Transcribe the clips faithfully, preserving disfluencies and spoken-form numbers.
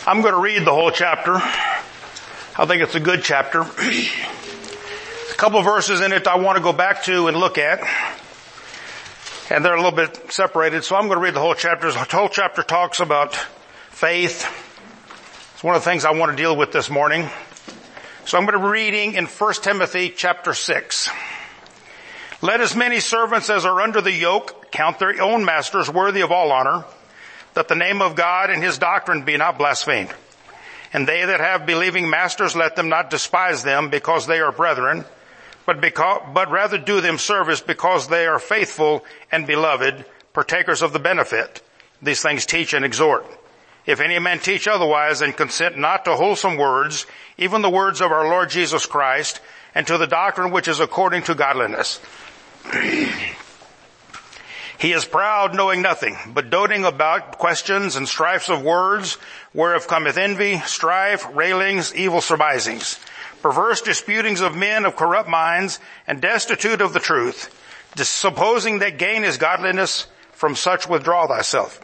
I'm going to read the whole chapter. I think it's a good chapter. A couple of verses in it I want to go back to and look at. And they're a little bit separated, so I'm going to read the whole chapter. The whole chapter talks about faith. It's one of the things I want to deal with this morning. So I'm going to be reading in First Timothy chapter six. Let as many servants as are under the yoke count their own masters worthy of all honor, that the name of God and his doctrine be not blasphemed. And they that have believing masters, let them not despise them because they are brethren, but because, but rather do them service because they are faithful and beloved, partakers of the benefit. These things teach and exhort. If any man teach otherwise, and consent not to wholesome words, even the words of our Lord Jesus Christ, and to the doctrine which is according to godliness. He is proud, knowing nothing, but doting about questions and strifes of words, whereof cometh envy, strife, railings, evil surmisings, perverse disputings of men of corrupt minds, and destitute of the truth, supposing that gain is godliness. From such withdraw thyself.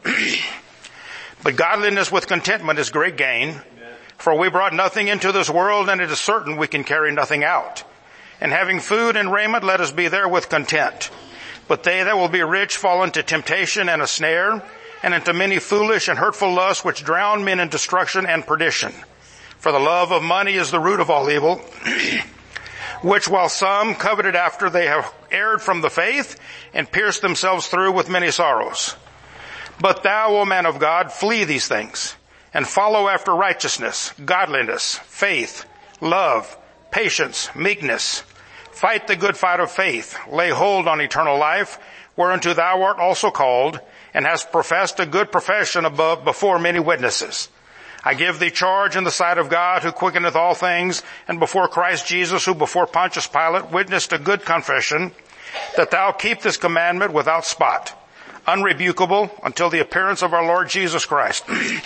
But godliness with contentment is great gain. For we brought nothing into this world, and it is certain we can carry nothing out. And having food and raiment, let us be therewith content. But they that will be rich fall into temptation and a snare, and into many foolish and hurtful lusts, which drown men in destruction and perdition. For the love of money is the root of all evil, which while some coveted after, they have erred from the faith, and pierced themselves through with many sorrows. But thou, O man of God, flee these things, and follow after righteousness, godliness, faith, love, patience, meekness. Fight the good fight of faith. Lay hold on eternal life, whereunto thou art also called, and hast professed a good profession above before many witnesses. I give thee charge in the sight of God, who quickeneth all things, and before Christ Jesus, who before Pontius Pilate witnessed a good confession, that thou keep this commandment without spot, unrebukable, until the appearance of our Lord Jesus Christ,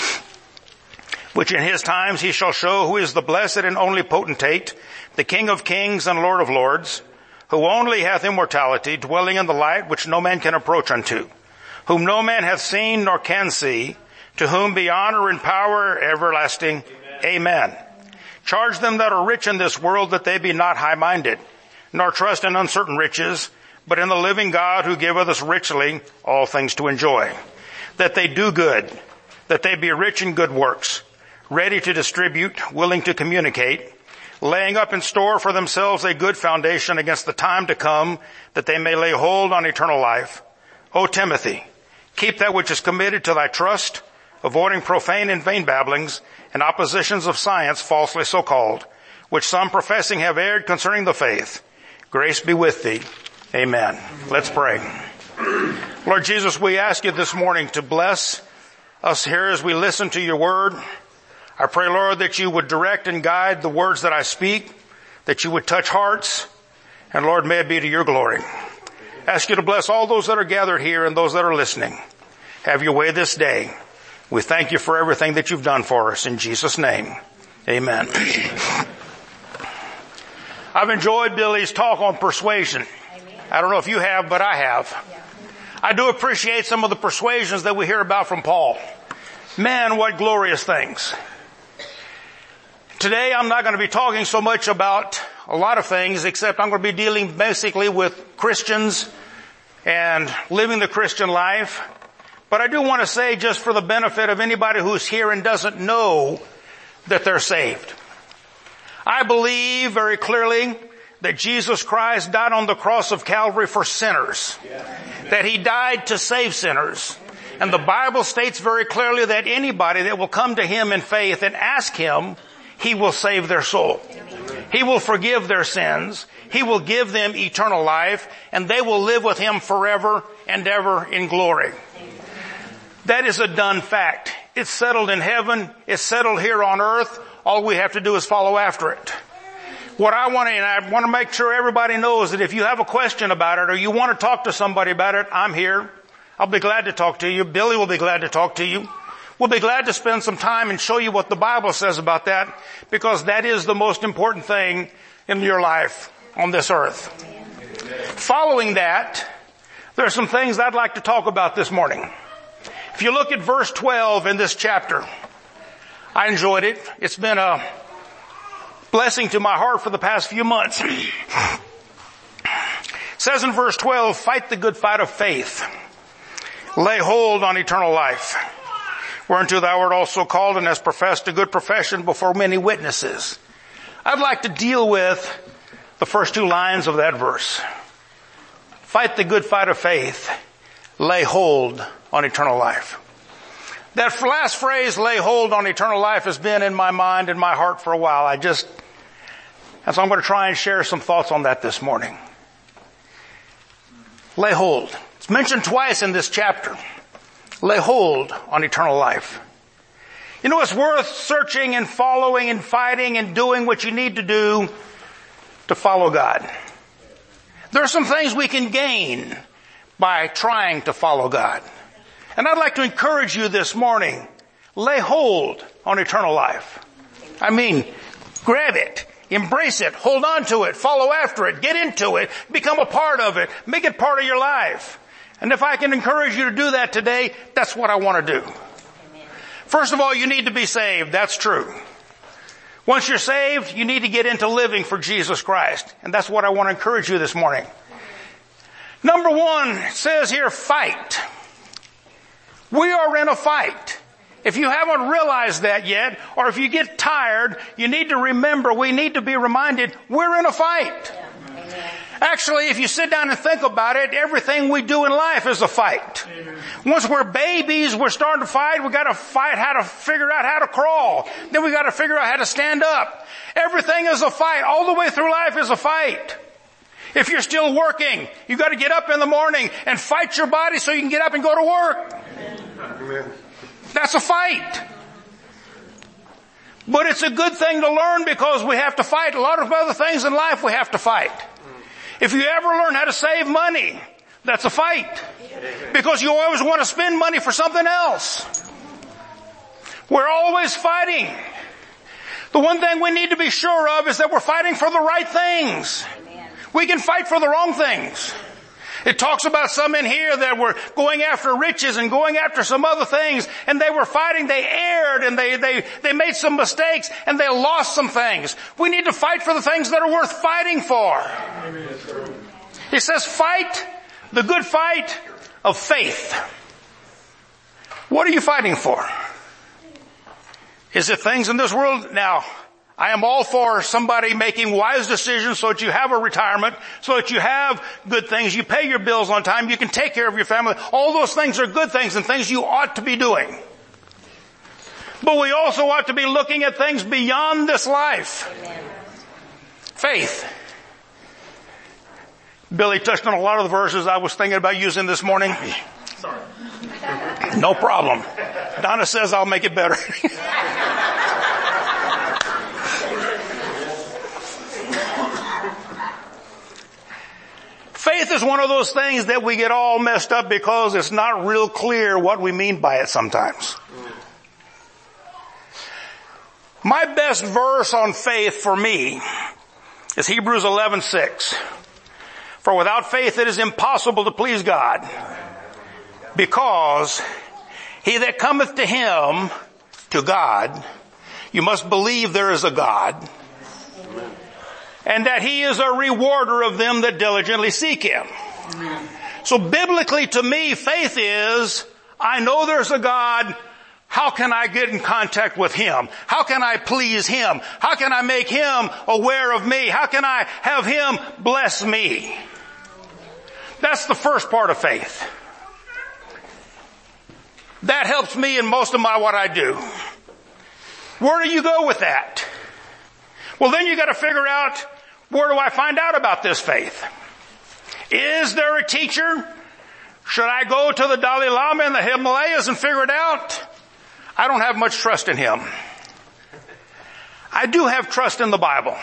which in his times he shall show who is the blessed and only potentate, the King of kings and Lord of lords, who only hath immortality, dwelling in the light which no man can approach unto, whom no man hath seen nor can see, to whom be honor and power everlasting. Amen. Amen. Charge them that are rich in this world that they be not high-minded, nor trust in uncertain riches, but in the living God, who giveth us richly all things to enjoy. That they do good, that they be rich in good works, ready to distribute, willing to communicate, laying up in store for themselves a good foundation against the time to come, that they may lay hold on eternal life. O Timothy, keep that which is committed to thy trust, avoiding profane and vain babblings, and oppositions of science falsely so called, which some professing have erred concerning the faith. Grace be with thee. Amen. Let's pray. Lord Jesus, we ask you this morning to bless us here as we listen to your word. I pray, Lord, that you would direct and guide the words that I speak, that you would touch hearts, and Lord, may it be to your glory. I ask you to bless all those that are gathered here and those that are listening. Have your way this day. We thank you for everything that you've done for us. In Jesus' name, amen. I've enjoyed Billy's talk on persuasion. I don't know if you have, but I have. I do appreciate some of the persuasions that we hear about from Paul. Man, what glorious things. Today I'm not going to be talking so much about a lot of things, except I'm going to be dealing basically with Christians and living the Christian life. But I do want to say, just for the benefit of anybody who's here and doesn't know that they're saved, I believe very clearly that Jesus Christ died on the cross of Calvary for sinners, that he died to save sinners. And the Bible states very clearly that anybody that will come to him in faith and ask him, he will save their soul. He will forgive their sins. He will give them eternal life, and they will live with him forever and ever in glory. That is a done fact. It's settled in heaven. It's settled here on earth. All we have to do is follow after it. What I want to, and I want to make sure everybody knows that if you have a question about it or you want to talk to somebody about it, I'm here. I'll be glad to talk to you. Billy will be glad to talk to you. We'll be glad to spend some time and show you what the Bible says about that, because that is the most important thing in your life on this earth. Following that, there are some things I'd like to talk about this morning. If you look at verse twelve in this chapter, I enjoyed it. It's been a blessing to my heart for the past few months. It says in verse twelve, fight the good fight of faith. Lay hold on eternal life, whereunto thou art also called and hast professed a good profession before many witnesses. I'd like to deal with the first two lines of that verse. Fight the good fight of faith. Lay hold on eternal life. That last phrase, lay hold on eternal life, has been in my mind and my heart for a while. I just, and so I'm going to try and share some thoughts on that this morning. Lay hold. It's mentioned twice in this chapter. Lay hold on eternal life. You know, it's worth searching and following and fighting and doing what you need to do to follow God. There are some things we can gain by trying to follow God. And I'd like to encourage you this morning, lay hold on eternal life. I mean, grab it, embrace it, hold on to it, follow after it, get into it, become a part of it, make it part of your life. And if I can encourage you to do that today, that's what I want to do. First of all, you need to be saved. That's true. Once you're saved, you need to get into living for Jesus Christ. And that's what I want to encourage you this morning. Number one, it says here, fight. We are in a fight. If you haven't realized that yet, or if you get tired, you need to remember, we need to be reminded, we're in a fight. Yeah. Actually, if you sit down and think about it, everything we do in life is a fight. Amen. Once we're babies, we're starting to fight. We got to fight how to figure out how to crawl. Then we got to figure out how to stand up. Everything is a fight. All the way through life is a fight. If you're still working, you got to get up in the morning and fight your body so you can get up and go to work. Amen. That's a fight. But it's a good thing to learn because we have to fight. A lot of other things in life we have to fight. If you ever learn how to save money, that's a fight. Because you always want to spend money for something else. We're always fighting. The one thing we need to be sure of is that we're fighting for the right things. We can fight for the wrong things. It talks about some in here that were going after riches and going after some other things, and they were fighting, they erred, and they, they, they made some mistakes, and they lost some things. We need to fight for the things that are worth fighting for. Amen. It says fight the good fight of faith. What are you fighting for? Is it things in this world? Now, I am all for somebody making wise decisions so that you have a retirement, so that you have good things, you pay your bills on time, you can take care of your family. All those things are good things and things you ought to be doing. But we also ought to be looking at things beyond this life. Amen. Faith. Billy touched on a lot of the verses I was thinking about using this morning. Sorry. No problem. Donna says I'll make it better. Faith is one of those things that we get all messed up because it's not real clear what we mean by it sometimes. My best verse on faith for me is Hebrews eleven six. For without faith it is impossible to please God, because he that cometh to him, to God, you must believe there is a God, and that he is a rewarder of them that diligently seek him. Amen. So biblically to me, faith is, I know there's a God. How can I get in contact with him? How can I please him? How can I make him aware of me? How can I have him bless me? That's the first part of faith. That helps me in most of my what I do. Where do you go with that? Well, then you got to figure out, where do I find out about this faith? Is there a teacher? Should I go to the Dalai Lama in the Himalayas and figure it out? I don't have much trust in him. I do have trust in the Bible.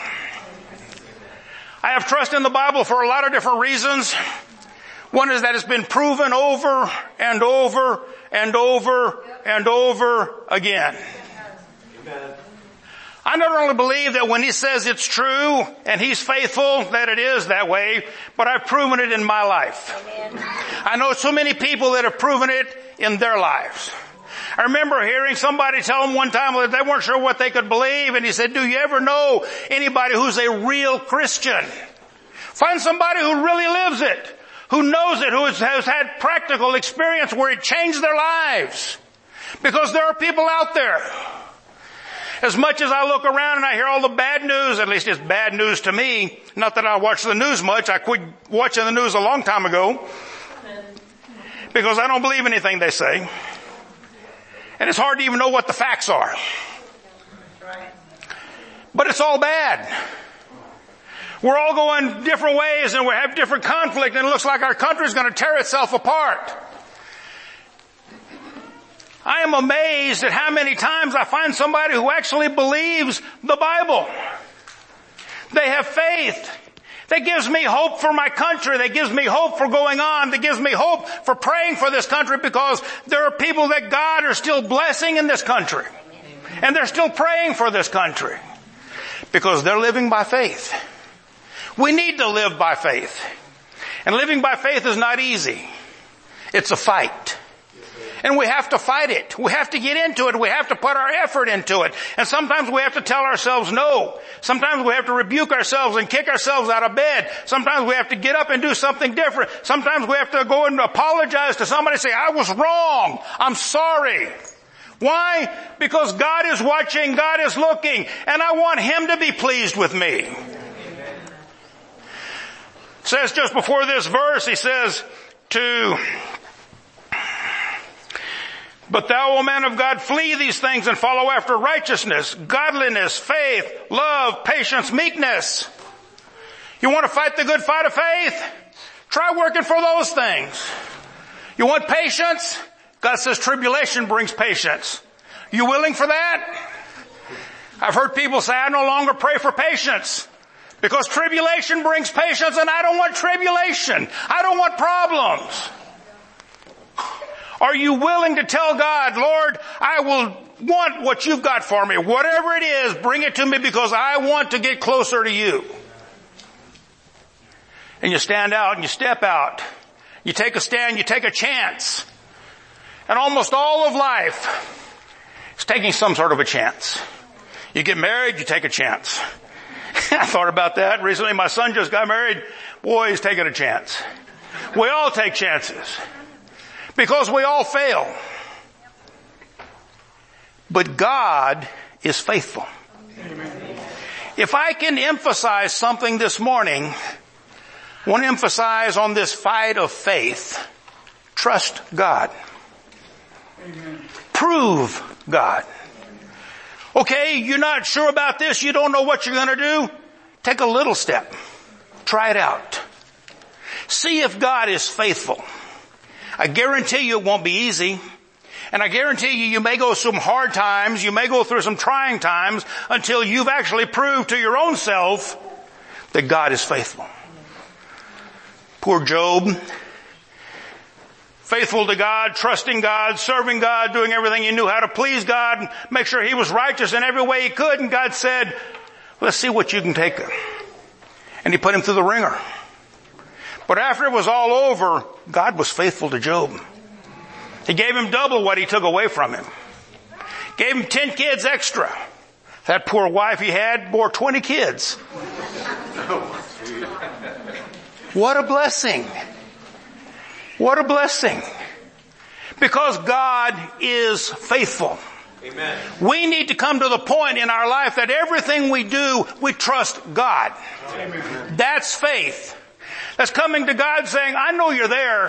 I have trust in the Bible for a lot of different reasons. One is that it's been proven over and over and over and over again. Amen. I not only believe that when he says it's true and he's faithful, that it is that way, but I've proven it in my life. Amen. I know so many people that have proven it in their lives. I remember hearing somebody tell them one time that they weren't sure what they could believe, and he said, do you ever know anybody who's a real Christian? Find somebody who really lives it, who knows it, who has, has had practical experience where it changed their lives. Because there are people out there. As much as I look around and I hear all the bad news, at least it's bad news to me. Not that I watch the news much. I quit watching the news a long time ago. Because I don't believe anything they say. And it's hard to even know what the facts are. But it's all bad. We're all going different ways and we have different conflict, and it looks like our country is going to tear itself apart. I am amazed at how many times I find somebody who actually believes the Bible. They have faith. That gives me hope for my country. That gives me hope for going on. That gives me hope for praying for this country, because there are people that God are still blessing in this country. And they're still praying for this country. Because they're living by faith. We need to live by faith. And living by faith is not easy. It's a fight. And we have to fight it. We have to get into it. We have to put our effort into it. And sometimes we have to tell ourselves no. Sometimes we have to rebuke ourselves and kick ourselves out of bed. Sometimes we have to get up and do something different. Sometimes we have to go and apologize to somebody and say, I was wrong. I'm sorry. Why? Because God is watching. God is looking. And I want Him to be pleased with me. It says just before this verse, he says to... But thou, O man of God, flee these things and follow after righteousness, godliness, faith, love, patience, meekness. You want to fight the good fight of faith? Try working for those things. You want patience? God says tribulation brings patience. You willing for that? I've heard people say, I no longer pray for patience because tribulation brings patience, and I don't want tribulation. I don't want problems. Are you willing to tell God, Lord, I will want what you've got for me. Whatever it is, bring it to me because I want to get closer to you. And you stand out and you step out. You take a stand, you take a chance. And almost all of life is taking some sort of a chance. You get married, you take a chance. I thought about that recently. My son just got married. Boy, he's taking a chance. We all take chances. Because we all fail. But God is faithful. Amen. If I can emphasize something this morning, I want to emphasize on this fight of faith, trust God. Amen. Prove God. Okay, you're not sure about this, you don't know what you're going to do, take a little step. Try it out. See if God is faithful. I guarantee you it won't be easy. And I guarantee you, you may go through some hard times, you may go through some trying times until you've actually proved to your own self that God is faithful. Poor Job. Faithful to God, trusting God, serving God, doing everything he knew how to please God, make sure he was righteous in every way he could. And God said, let's see what you can take. And he put him through the ringer. But after it was all over, God was faithful to Job. He gave him double what he took away from him. Gave him ten kids extra. That poor wife he had bore twenty kids. What a blessing. What a blessing. Because God is faithful. Amen. We need to come to the point in our life that everything we do, we trust God. Amen. That's faith. That's coming to God saying, I know you're there.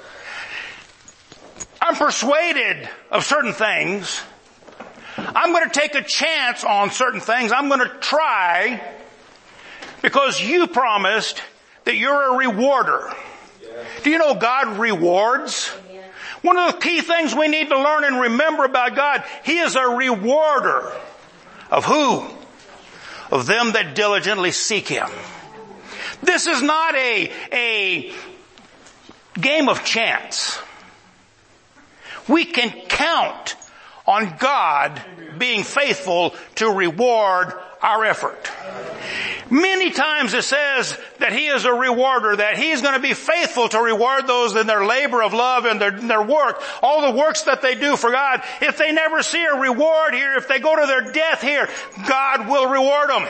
I'm persuaded of certain things. I'm going to take a chance on certain things. I'm going to try because you promised that you're a rewarder. Yeah. Do you know God rewards? Yeah. One of the key things we need to learn and remember about God, He is a rewarder of who? Of them that diligently seek Him. This is not a, a game of chance. We can count on God being faithful to reward our effort. Many times it says that He is a rewarder, that He's going to be faithful to reward those in their labor of love and their, their work, all the works that they do for God. If they never see a reward here, if they go to their death here, God will reward them.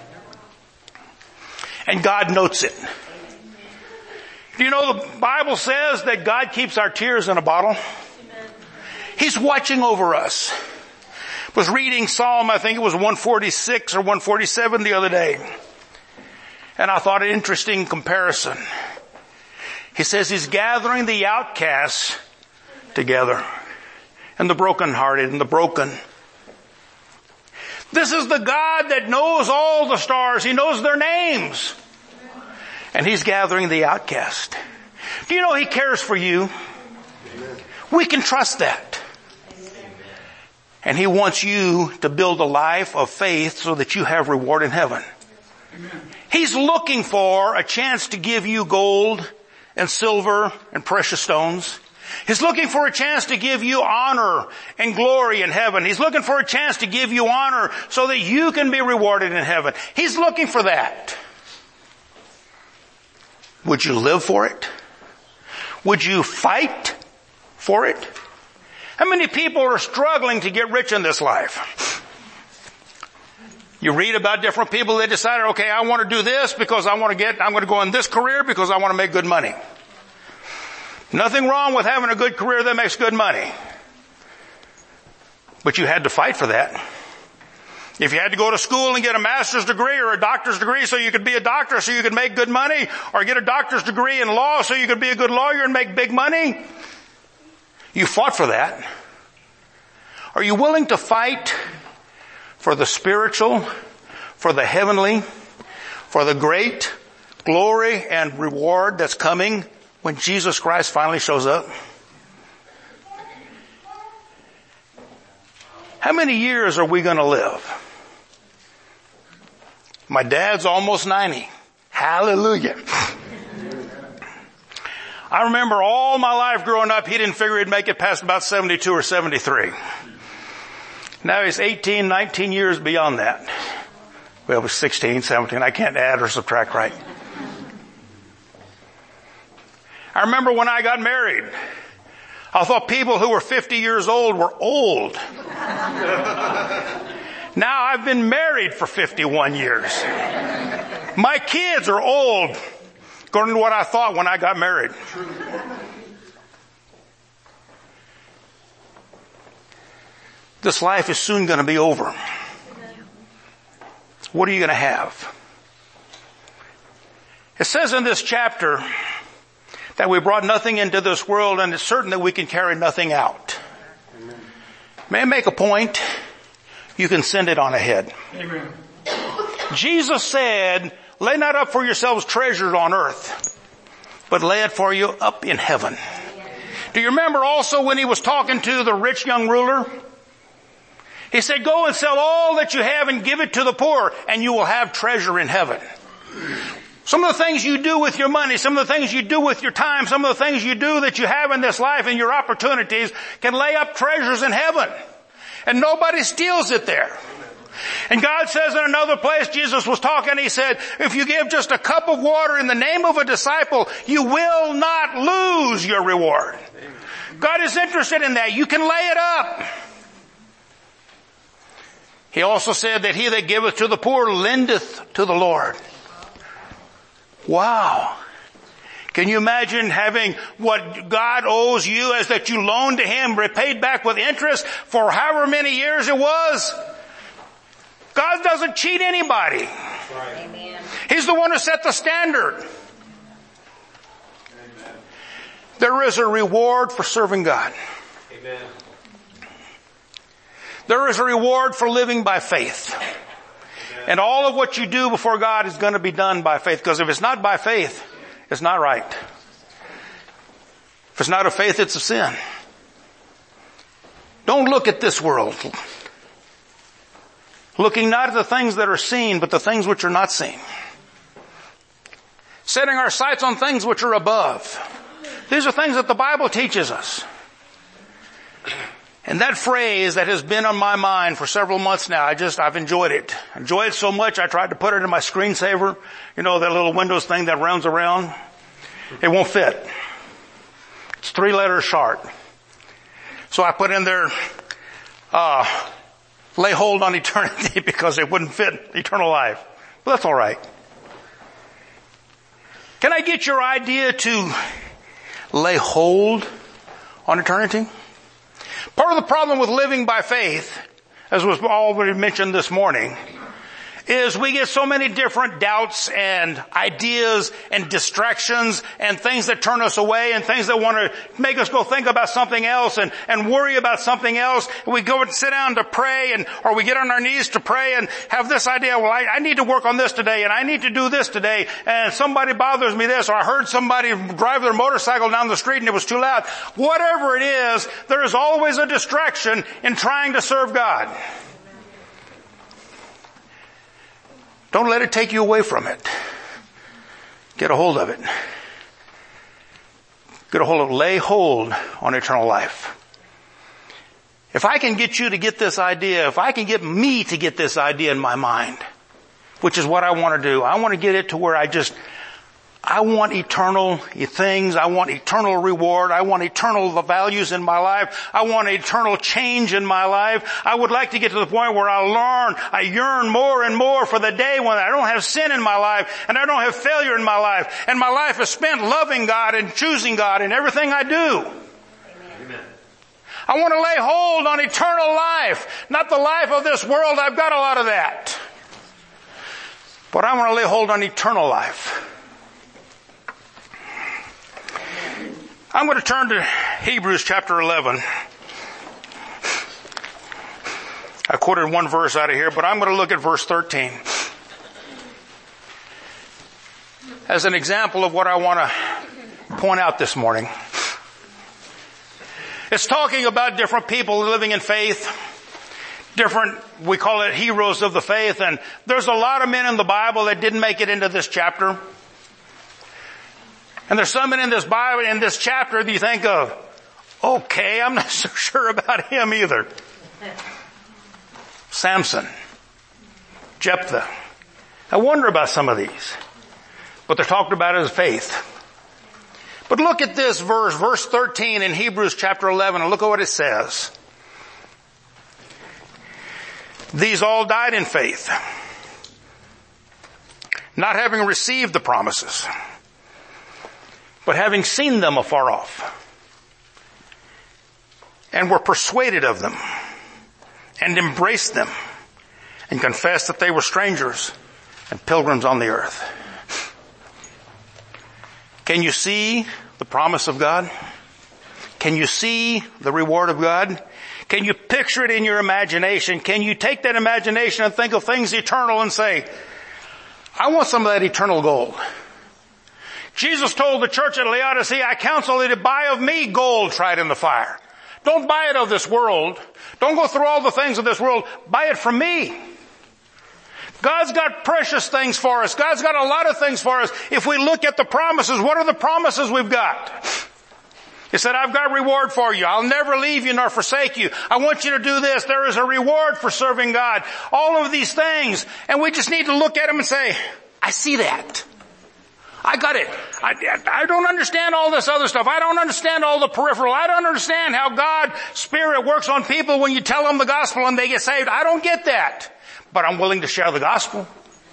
And God notes it. Do you know the Bible says that God keeps our tears in a bottle? He's watching over us. I was reading Psalm, I think it was one forty-six or one forty-seven the other day. And I thought an interesting comparison. He says He's gathering the outcasts together and the brokenhearted and the broken. This is the God that knows all the stars. He knows their names. And He's gathering the outcast. Do you know He cares for you? We can trust that. And He wants you to build a life of faith so that you have reward in heaven. He's looking for a chance to give you gold and silver and precious stones. He's looking for a chance to give you honor and glory in heaven. He's looking for a chance to give you honor so that you can be rewarded in heaven. He's looking for that. Would you live for it? Would you fight for it? How many people are struggling to get rich in this life? You read about different people that decided, okay, I want to do this because I want to get, I'm going to go in this career because I want to make good money. Nothing wrong with having a good career that makes good money. But you had to fight for that. If you had to go to school and get a master's degree or a doctor's degree so you could be a doctor so you could make good money, or get a doctor's degree in law so you could be a good lawyer and make big money, you fought for that. Are you willing to fight for the spiritual, for the heavenly, for the great glory and reward that's coming when Jesus Christ finally shows up? How many years are we going to live? My dad's almost ninety. Hallelujah. I remember all my life growing up, he didn't figure he'd make it past about seventy-two or seventy-three. Now he's eighteen, nineteen years beyond that. Well, it was sixteen, seventeen. I can't add or subtract right. I remember when I got married, I thought people who were fifty years old were old. Now I've been married for fifty-one years. My kids are old, according to what I thought when I got married. This life is soon going to be over. What are you going to have? It says in this chapter that we brought nothing into this world, and it's certain that we can carry nothing out. Amen. May I make a point? You can send it on ahead. Amen. Jesus said, lay not up for yourselves treasures on earth, but lay it for you up in heaven. Do you remember also when He was talking to the rich young ruler? He said, go and sell all that you have and give it to the poor, and you will have treasure in heaven. Some of the things you do with your money, some of the things you do with your time, some of the things you do that you have in this life and your opportunities can lay up treasures in heaven. And nobody steals it there. And God says in another place, Jesus was talking, He said, if you give just a cup of water in the name of a disciple, you will not lose your reward. God is interested in that. You can lay it up. He also said that he that giveth to the poor lendeth to the Lord. Wow. Can you imagine having what God owes you as that you loaned to Him repaid back with interest for however many years it was? God doesn't cheat anybody. Amen. He's the one who set the standard. Amen. There is a reward for serving God. Amen. There is a reward for living by faith. Amen. And all of what you do before God is going to be done by faith. Because if it's not by faith, it's not right. If it's not of faith, it's a sin. Don't look at this world. Looking not at the things that are seen, but the things which are not seen. Setting our sights on things which are above. These are things that the Bible teaches us. And And that phrase that has been on my mind for several months now, I just, I've enjoyed it. Enjoyed it so much I tried to put it in my screensaver. You know, that little Windows thing that rounds around. It won't fit. It's three letters short. So I put in there, uh, lay hold on eternity because it wouldn't fit eternal life. But that's all right. Can I get your idea to lay hold on eternity? Part of the problem with living by faith, as was already mentioned this morning, is we get so many different doubts and ideas and distractions and things that turn us away and things that want to make us go think about something else and, and worry about something else. We go and sit down to pray and, or we get on our knees to pray and have this idea, well, I, I need to work on this today and I need to do this today and somebody bothers me this, or I heard somebody drive their motorcycle down the street and it was too loud. Whatever it is, there is always a distraction in trying to serve God. Don't let it take you away from it. Get a hold of it. Get a hold of it. Lay hold on eternal life. If I can get you to get this idea, if I can get me to get this idea in my mind, which is what I want to do, I want to get it to where I just, I want eternal things. I want eternal reward. I want eternal values in my life. I want eternal change in my life. I would like to get to the point where I learn, I yearn more and more for the day when I don't have sin in my life and I don't have failure in my life. And my life is spent loving God and choosing God in everything I do. Amen. I want to lay hold on eternal life, not the life of this world. I've got a lot of that. But I want to lay hold on eternal life. I'm going to turn to Hebrews chapter eleven. I quoted one verse out of here, but I'm going to look at verse thirteen as an example of what I want to point out this morning. It's talking about different people living in faith, different, we call it heroes of the faith, and there's a lot of men in the Bible that didn't make it into this chapter. And there's some in this Bible, in this chapter that you think of, okay, I'm not so sure about him either. Samson, Jephthah. I wonder about some of these. But they're talked about as faith. But look at this verse, verse thirteen in Hebrews chapter eleven, and look at what it says. These all died in faith, not having received the promises, but having seen them afar off, and were persuaded of them, and embraced them, and confessed that they were strangers and pilgrims on the earth. Can you see the promise of God? Can you see the reward of God? Can you picture it in your imagination? Can you take that imagination and think of things eternal and say, I want some of that eternal gold. Jesus told the church at Laodicea, I counsel thee to buy of me gold tried in the fire. Don't buy it of this world. Don't go through all the things of this world. Buy it from me. God's got precious things for us. God's got a lot of things for us. If we look at the promises, what are the promises we've got? He said, I've got reward for you. I'll never leave you nor forsake you. I want you to do this. There is a reward for serving God. All of these things. And we just need to look at them and say, I see that. I got it. I, I don't understand all this other stuff. I don't understand all the peripheral. I don't understand how God's Spirit works on people when you tell them the gospel and they get saved. I don't get that. But I'm willing to share the gospel.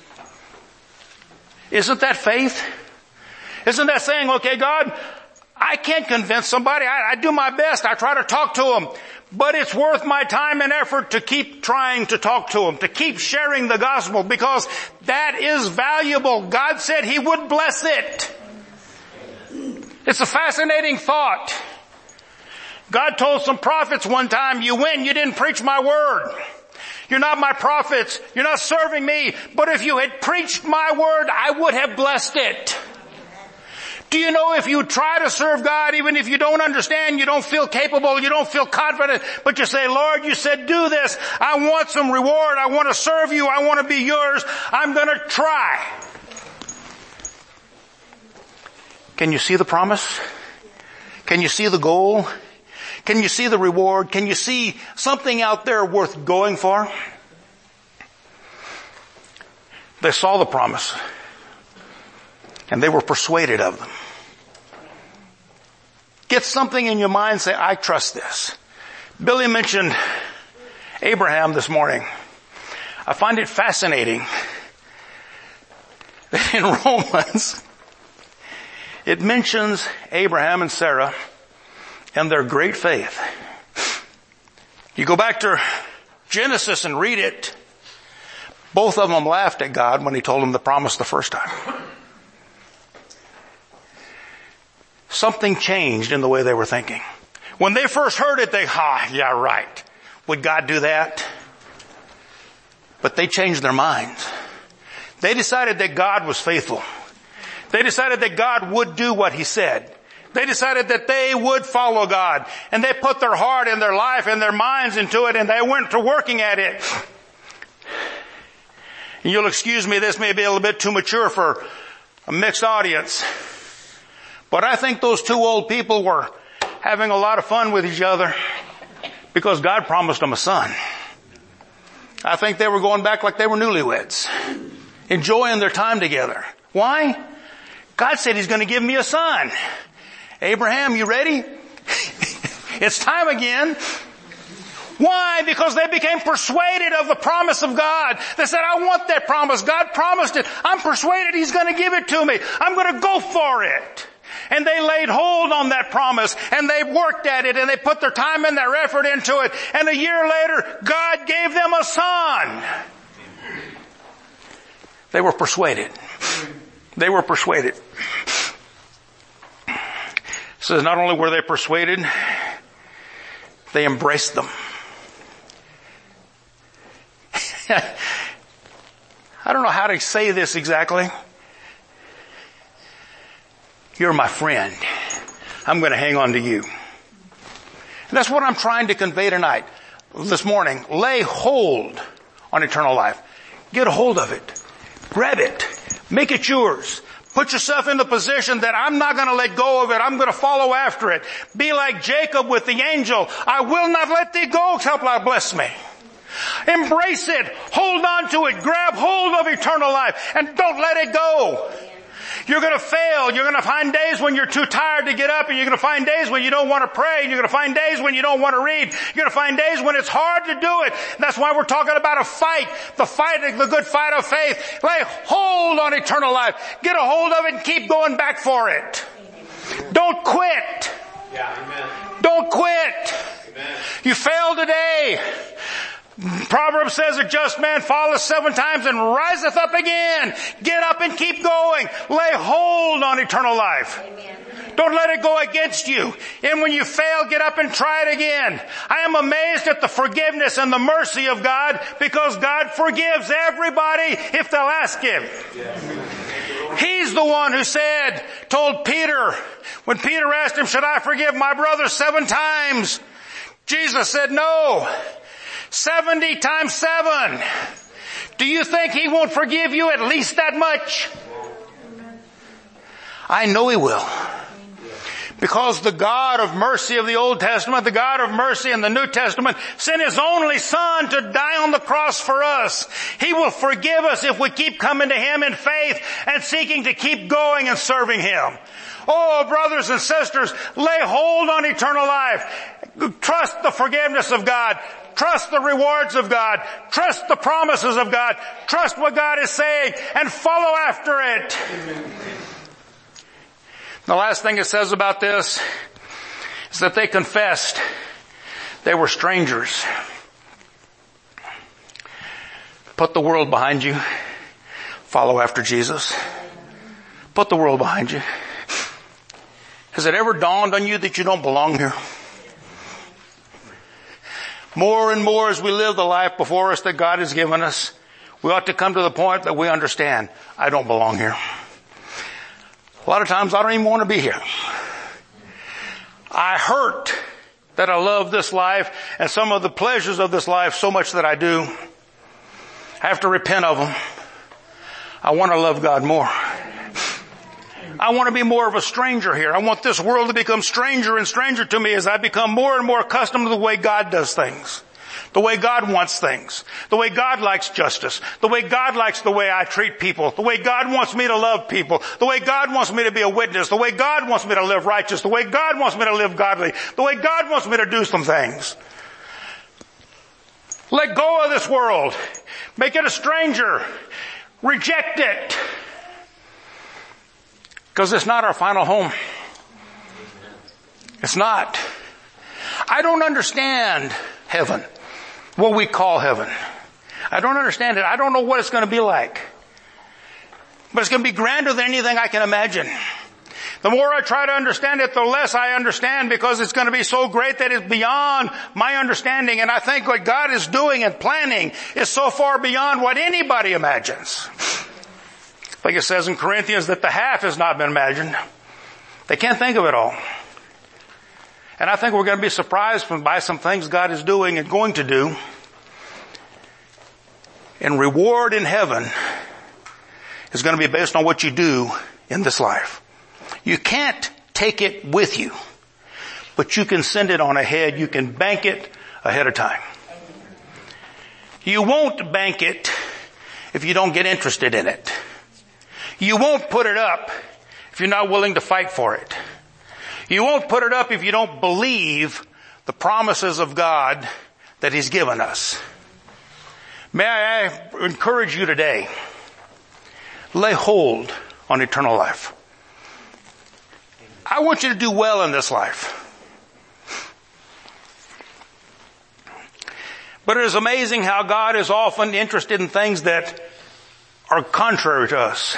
Isn't that faith? Isn't that saying, okay, God, I can't convince somebody. I, I do my best. I try to talk to them. But it's worth my time and effort to keep trying to talk to them, to keep sharing the gospel, because that is valuable. God said He would bless it. It's a fascinating thought. God told some prophets one time, you win, you didn't preach my word. You're not my prophets. You're not serving me. But if you had preached my word, I would have blessed it. Do you know if you try to serve God, even if you don't understand, you don't feel capable, you don't feel confident, but you say, Lord, you said do this. I want some reward. I want to serve you. I want to be yours. I'm going to try. Can you see the promise? Can you see the goal? Can you see the reward? Can you see something out there worth going for? They saw the promise, and they were persuaded of them. Get something in your mind, say, I trust this. Billy mentioned Abraham this morning. I find it fascinating that in Romans, it mentions Abraham and Sarah and their great faith. You go back to Genesis and read it. Both of them laughed at God when he told them the promise the first time. Something changed in the way they were thinking. When they first heard it, they, ha, yeah, right. Would God do that? But they changed their minds. They decided that God was faithful. They decided that God would do what he said. They decided that they would follow God. And they put their heart and their life and their minds into it, and they went to working at it. And you'll excuse me, this may be a little bit too mature for a mixed audience. But I think those two old people were having a lot of fun with each other because God promised them a son. I think they were going back like they were newlyweds, enjoying their time together. Why? God said he's going to give me a son. Abraham, you ready? It's time again. Why? Because they became persuaded of the promise of God. They said, I want that promise. God promised it. I'm persuaded he's going to give it to me. I'm going to go for it. And they laid hold on that promise, and they worked at it, and they put their time and their effort into it. And a year later, God gave them a son. They were persuaded. They were persuaded. It says not only were they persuaded, they embraced them. I don't know how to say this exactly. You're my friend. I'm going to hang on to you. And that's what I'm trying to convey tonight, this morning. Lay hold on eternal life. Get a hold of it. Grab it. Make it yours. Put yourself in the position that I'm not going to let go of it. I'm going to follow after it. Be like Jacob with the angel. I will not let thee go except thou bless me. Embrace it. Hold on to it. Grab hold of eternal life and don't let it go. You're going to fail. You're going to find days when you're too tired to get up, and you're going to find days when you don't want to pray, and you're going to find days when you don't want to read. You're going to find days when it's hard to do it. That's why we're talking about a fight, the fight, the good fight of faith. Lay hold on eternal life. Get a hold of it and keep going back for it. Don't quit. Yeah, amen. Don't quit. Amen. You failed today. Proverbs says a just man falleth seven times and riseth up again. Get up and keep going. Lay hold on eternal life. Amen. Don't let it go against you. And when you fail, get up and try it again. I am amazed at the forgiveness and the mercy of God, because God forgives everybody if they'll ask him. Yes. He's the one who said, told Peter, when Peter asked him, should I forgive my brother seven times? Jesus said, no. Seventy times seven. Do you think he won't forgive you at least that much? I know he will. Because the God of mercy of the Old Testament, the God of mercy in the New Testament, sent his only son to die on the cross for us. He will forgive us if we keep coming to him in faith and seeking to keep going and serving him. Oh, brothers and sisters, lay hold on eternal life. Trust the forgiveness of God. Trust the rewards of God. Trust the promises of God. Trust what God is saying and follow after it. Amen. The last thing it says about this is that they confessed they were strangers. Put the world behind you. Follow after Jesus. Put the world behind you. Has it ever dawned on you that you don't belong here? More and more as we live the life before us that God has given us, we ought to come to the point that we understand, I don't belong here. A lot of times I don't even want to be here. I hurt that I love this life and some of the pleasures of this life so much that I do. I have to repent of them. I want to love God more. I want to be more of a stranger here. I want this world to become stranger and stranger to me as I become more and more accustomed to the way God does things. The way God wants things. The way God likes justice. The way God likes the way I treat people. The way God wants me to love people. The way God wants me to be a witness. The way God wants me to live righteous. The way God wants me to live godly. The way God wants me to do some things. Let go of this world. Make it a stranger. Reject it. Because it's not our final home. It's not. I don't understand heaven. What we call heaven. I don't understand it. I don't know what it's going to be like. But it's going to be grander than anything I can imagine. The more I try to understand it, the less I understand, because it's going to be so great that it's beyond my understanding. And I think what God is doing and planning is so far beyond what anybody imagines. Like it says in Corinthians that the half has not been imagined. They can't think of it all. And I think we're going to be surprised by some things God is doing and going to do. And reward in heaven is going to be based on what you do in this life. You can't take it with you, but you can send it on ahead. You can bank it ahead of time. You won't bank it if you don't get interested in it. You won't put it up if you're not willing to fight for it. You won't put it up if you don't believe the promises of God that He's given us. May I encourage you today, lay hold on eternal life. I want you to do well in this life. But it is amazing how God is often interested in things that are contrary to us.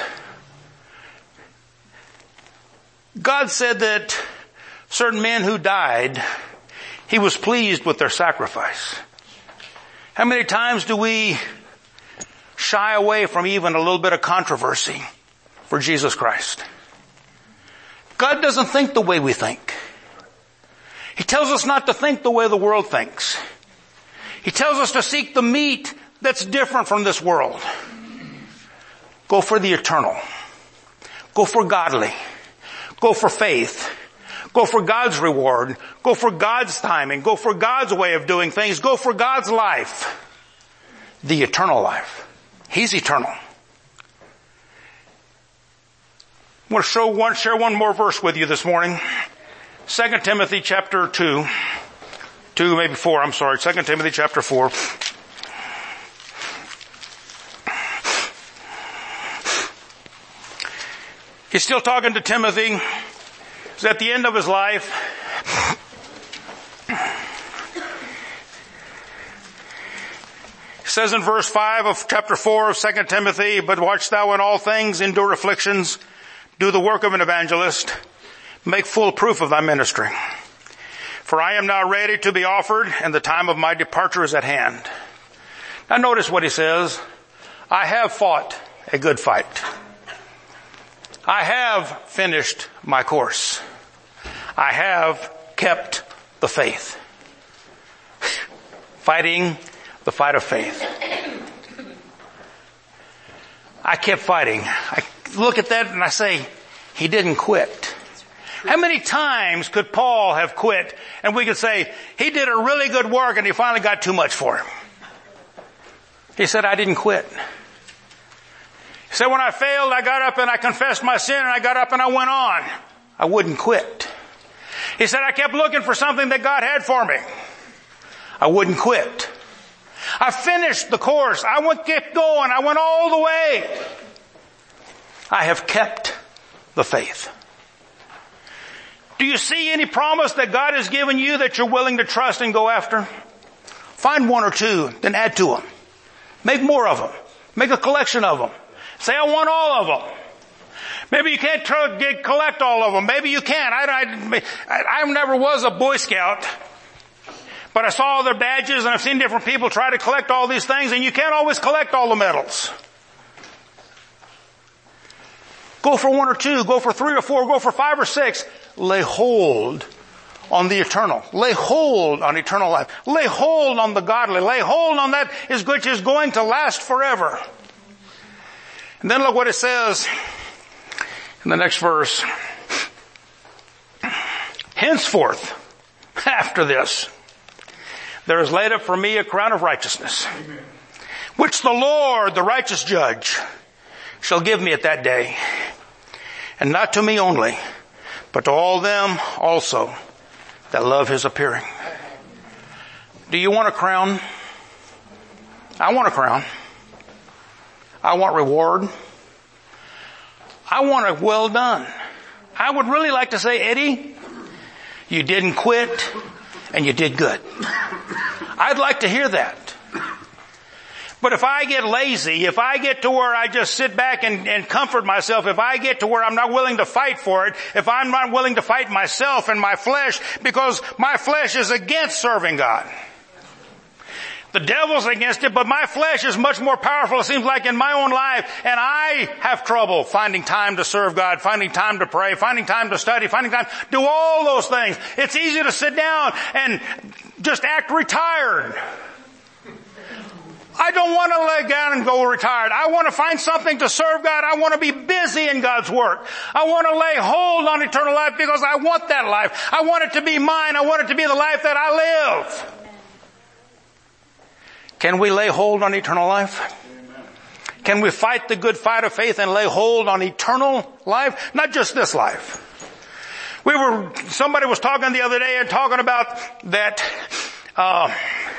God said that certain men who died, He was pleased with their sacrifice. How many times do we shy away from even a little bit of controversy for Jesus Christ? God doesn't think the way we think. He tells us not to think the way the world thinks. He tells us to seek the meat that's different from this world. Go for the eternal. Go for godly. Go for faith. Go for God's reward. Go for God's timing. Go for God's way of doing things. Go for God's life. The eternal life. He's eternal. I want to show one, share one more verse with you this morning. Second Timothy chapter two. Two, maybe four, I'm sorry. Second Timothy chapter four. He's still talking to Timothy. He's at the end of his life. He says in verse five of chapter four of Second Timothy, "But watch thou in all things, endure afflictions, do the work of an evangelist, make full proof of thy ministry. For I am now ready to be offered, and the time of my departure is at hand." Now notice what he says. I have fought a good fight. I have finished my course. I have kept the faith. Fighting the fight of faith. I kept fighting. I look at that and I say, he didn't quit. How many times could Paul have quit and we could say, he did a really good work and he finally got too much for him? He said, I didn't quit. He said, when I failed, I got up and I confessed my sin and I got up and I went on. I wouldn't quit. He said, I kept looking for something that God had for me. I wouldn't quit. I finished the course. I went, kept going. I went all the way. I have kept the faith. Do you see any promise that God has given you that you're willing to trust and go after? Find one or two, then add to them. Make more of them. Make a collection of them. Say, I want all of them. Maybe you can't tr- get, collect all of them. Maybe you can. I, I, I never was a Boy Scout. But I saw all their badges and I've seen different people try to collect all these things, and you can't always collect all the medals. Go for one or two. Go for three or four. Go for five or six. Lay hold on the eternal. Lay hold on eternal life. Lay hold on the godly. Lay hold on that which is going to last forever. And then look what it says. In the next verse, henceforth, after this, there is laid up for me a crown of righteousness, which the Lord, the righteous judge, shall give me at that day. And not to me only, but to all them also that love his appearing. Do you want a crown? I want a crown. I want reward. I want a well done. I would really like to say, Eddie, you didn't quit and you did good. I'd like to hear that. But if I get lazy, if I get to where I just sit back and, and comfort myself, if I get to where I'm not willing to fight for it, if I'm not willing to fight myself and my flesh, because my flesh is against serving God. The devil's against it, but my flesh is much more powerful, it seems like, in my own life. And I have trouble finding time to serve God, finding time to pray, finding time to study, finding time to do all those things. It's easy to sit down and just act retired. I don't want to lay down and go retired. I want to find something to serve God. I want to be busy in God's work. I want to lay hold on eternal life because I want that life. I want it to be mine. I want it to be the life that I live. Can we lay hold on eternal life? Amen. Can we fight the good fight of faith and lay hold on eternal life? Not just this life. We were, somebody was talking the other day and talking about that, uh,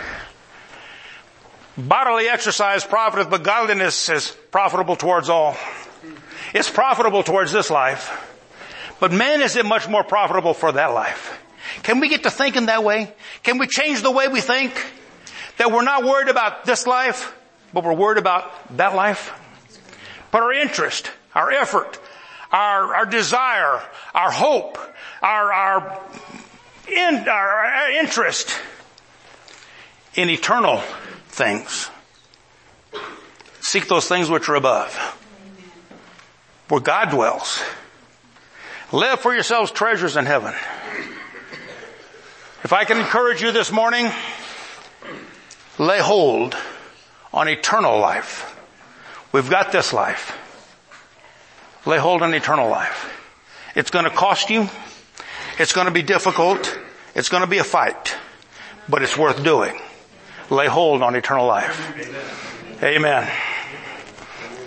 bodily exercise profiteth, but godliness is profitable towards all. It's profitable towards this life, but man, is it much more profitable for that life? Can we get to thinking that way? Can we change the way we think? That we're not worried about this life, but we're worried about that life? Put our interest, our effort, our, our desire, our hope, our, our, in, our, our interest in eternal things. Seek those things which are above, where God dwells. Live for yourselves treasures in heaven. If I can encourage you this morning, lay hold on eternal life. We've got this life. Lay hold on eternal life. It's going to cost you. It's going to be difficult. It's going to be a fight. But it's worth doing. Lay hold on eternal life. Amen.